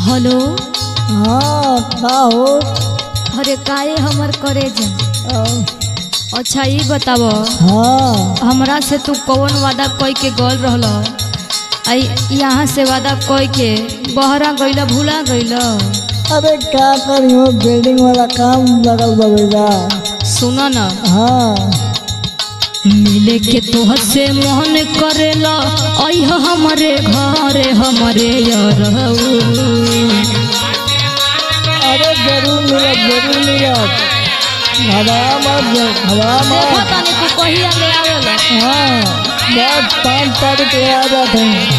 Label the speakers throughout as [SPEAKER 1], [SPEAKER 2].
[SPEAKER 1] Hello.
[SPEAKER 2] हाँ का हो?
[SPEAKER 1] अरे काहे हमर करे जा। अच्छा ये बताव,
[SPEAKER 2] हाँ
[SPEAKER 1] हमरा से तू कौन वादा कई के गल रहल, आई यहाँ से वादा कई के बहरा गइल, भूला गइल।
[SPEAKER 2] अरे क्या करियो, बिल्डिंग वाला काम लगल बबेजा।
[SPEAKER 1] सुनो न,
[SPEAKER 2] हाँ
[SPEAKER 1] मिले के तोहर से मोहन करेला, अइह हमरे घरे हमरे यार।
[SPEAKER 2] अरे जरूर मिलत, जरूर मिलत। हवा मत हवा
[SPEAKER 1] देखो
[SPEAKER 2] मत।
[SPEAKER 1] तनी तू कहिया ले आवेला।
[SPEAKER 2] हाँ बस 5 तारीख ले आ जाते हैं।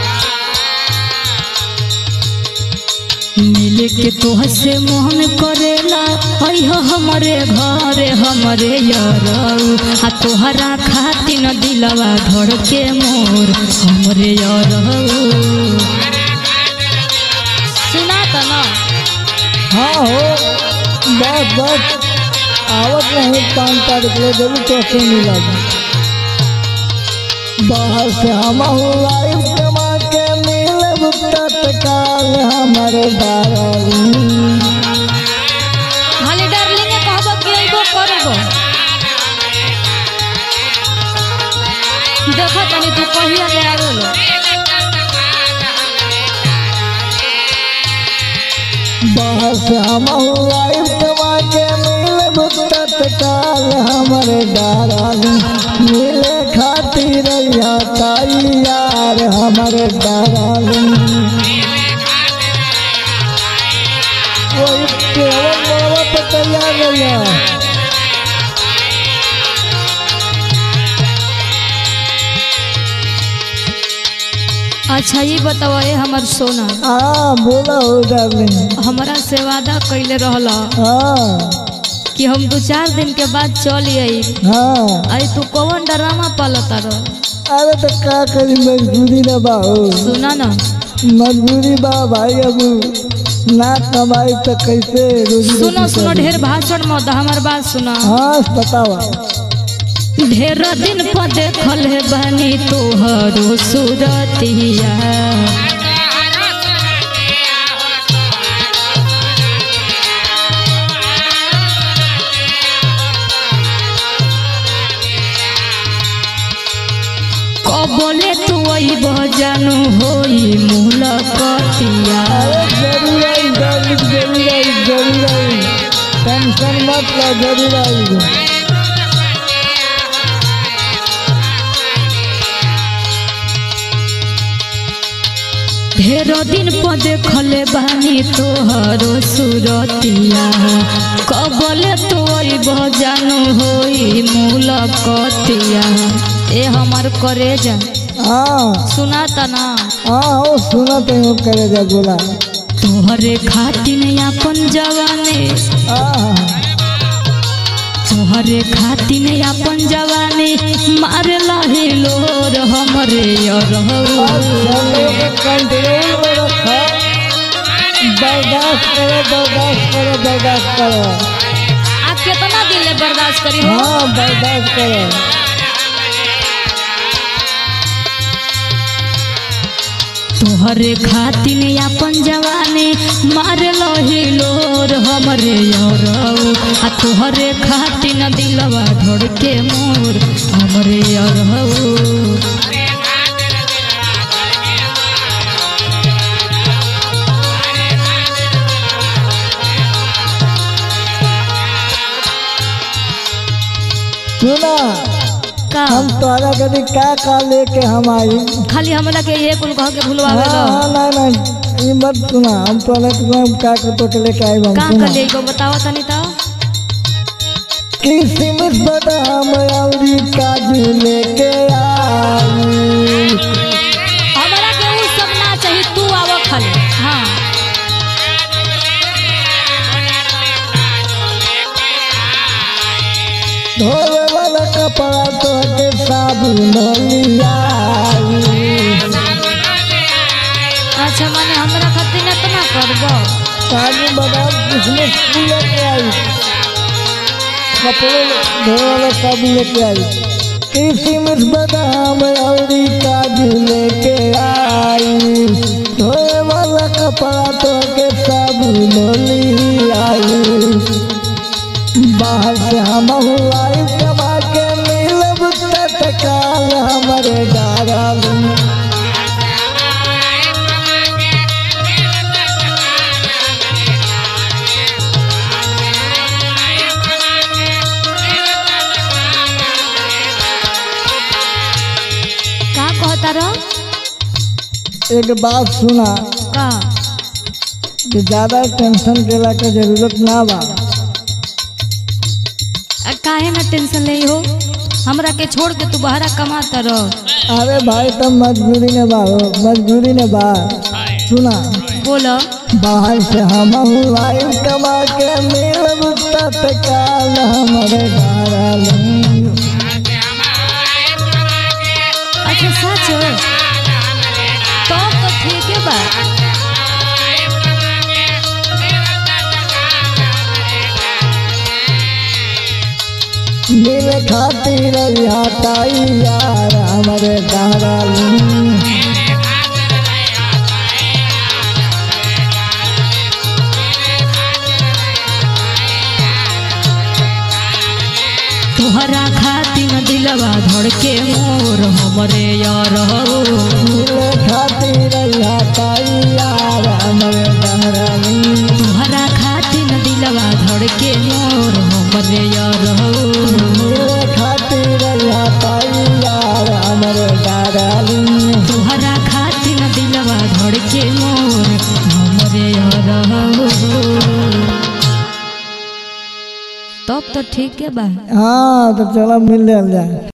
[SPEAKER 1] मिले के तोहर से मोहन करेला, अइह हमरे घरे हमरे यार। आ तोहरा खातिर दिलवा धड़ के मोर हमरे यार। सुना त न।
[SPEAKER 2] हाँ हो, बस बस आवत नहीं 5 तारीख ले जरूर तो से मिला। बाहर से हम लाइव कमा के मिलब तत्काल हमारे डार्लिंग।
[SPEAKER 1] खाली डार्लिंग कहबो कि अइबो करबो। देखो तनी तू कहिया ले आवेला।
[SPEAKER 2] बाहर से हम लाइव कमा के मिलब तत्काल हमारे डार्लिंग। मिले खातिर यार हमारे डार्लिंग। कोई केवल बाबा पे तैयार रहिया।
[SPEAKER 1] अच्छा ये बताओ, ये हमर सोना
[SPEAKER 2] हाँ बोला हो डार्लिंग।
[SPEAKER 1] हमरा से वादा कइले रहला
[SPEAKER 2] हाँ
[SPEAKER 1] कि हम 2-4 दिन के बाद चल आई।
[SPEAKER 2] हाँ
[SPEAKER 1] आई तू कौन ड्रामा पालता रह।
[SPEAKER 2] अरे तो क्या करी, मजबूरी ना बाहो।
[SPEAKER 1] सुना ना,
[SPEAKER 2] मजबूरी बा भाई, अब ना कमाई तो कैसे रोजी
[SPEAKER 1] सुनो
[SPEAKER 2] रोटी
[SPEAKER 1] सुनो,
[SPEAKER 2] चली?
[SPEAKER 1] ढेर भाषण मत, हमार बात सुना।
[SPEAKER 2] हाँ बतावा।
[SPEAKER 1] ढेर दिन पर देखल है बनी तोहरो सूरतिया। बोले तू अइब जानू होई मुलाकातिया।
[SPEAKER 2] अरे जरूर आई डार्लिंग, जरूर आई, जरूर आई। टेंशन मत लो, जरूर आई।
[SPEAKER 1] ढेर दिन पर देखले बानी तोहरो सूरतिया। कबले तो अइब जानू होई मुलाकातिया। ए हमर करेजा
[SPEAKER 2] हाँ
[SPEAKER 1] सुना त ना,
[SPEAKER 2] हाँ हो सुना तो करे जा बोला।
[SPEAKER 1] तोहरे खातिर अपन जवानी,
[SPEAKER 2] हाँ
[SPEAKER 1] तोहरे खातिर अपन जवानी मारला हिलोर हमरे यार।
[SPEAKER 2] कंट्रोल में रखा, बर्दाश्त करो, बर्दाश्त करो, बर्दाश्त करो।
[SPEAKER 1] आप कितना दिन ले बर्दाश्त करी हो?
[SPEAKER 2] हाँ बर्दाश्त करो।
[SPEAKER 1] तोहरे खातिर अपन जवानी मारलो हिलोर हमरे यार। आ तोहरे खातिर दिलवा धड़ के मोर हमरे यार।
[SPEAKER 2] सुना,
[SPEAKER 1] का
[SPEAKER 2] हम तोहरा कभी का लेके हम आई।
[SPEAKER 1] खाली हमरा के ये कुल कह के भूलवावे
[SPEAKER 2] हाँ
[SPEAKER 1] लो।
[SPEAKER 2] हाँ नहीं ये मत सुना, हम तोहरा का तो लेके आई। हम
[SPEAKER 1] का
[SPEAKER 2] सुना
[SPEAKER 1] कर लेगो बताओ तनी तो।
[SPEAKER 2] किस्मत बादाम औरी काजू लेके आई।
[SPEAKER 1] हमरा के उ सब ना चाहिए, तू आव खाली। हाँ
[SPEAKER 2] धोवे वाला कपड़ा तो के साबुन लिया।
[SPEAKER 1] अच्छा माने हमरा खातिर इतना करबो।
[SPEAKER 2] काजू बादाम किसमिस लेके आई। कपड़े धोवे वाला साबुन लेके आई। किस्मत बादाम औरी काजू लेके आई। धोवे वाला कपड़ा तो के सब लोली आई बाहर से हम आई कमा के मिलब तत्काल हमारे डारालू
[SPEAKER 1] का कहता रहो?
[SPEAKER 2] एक बात सुना
[SPEAKER 1] का
[SPEAKER 2] कि ज्यादा टेंशन केला के जरूरत ना बा।
[SPEAKER 1] काहे ना टेंशन ले हो? हमरा के छोड़ के तू बाहर कमाता रहो।
[SPEAKER 2] अरे भाई तब मजबूरी ने बा हो, मजबूरी ने बा। सुना
[SPEAKER 1] बोलो।
[SPEAKER 2] बाहर से हम आई कमा के मिलब तत्काल हमारे डारालू।
[SPEAKER 1] अच्छा सच हो? तो ठीक है बा।
[SPEAKER 2] मिले खातिर ताई यार हमारे डारालू।
[SPEAKER 1] तोहरा खातिर दिलवा धड़के मोर हमरे यार हो।
[SPEAKER 2] मिले खातिर ताई यार हमारे डारालू।
[SPEAKER 1] तोहरा खातिर दिलवा धड़के मोर हमरे यार हो।
[SPEAKER 2] मिले खातिर ताई यार हमारे डारालू।
[SPEAKER 1] तोहरा खातिर दिलवा धड़के मोर हमरे यार हो। तब तो ठीक है बा।
[SPEAKER 2] हाँ तो चलो मिल जाए।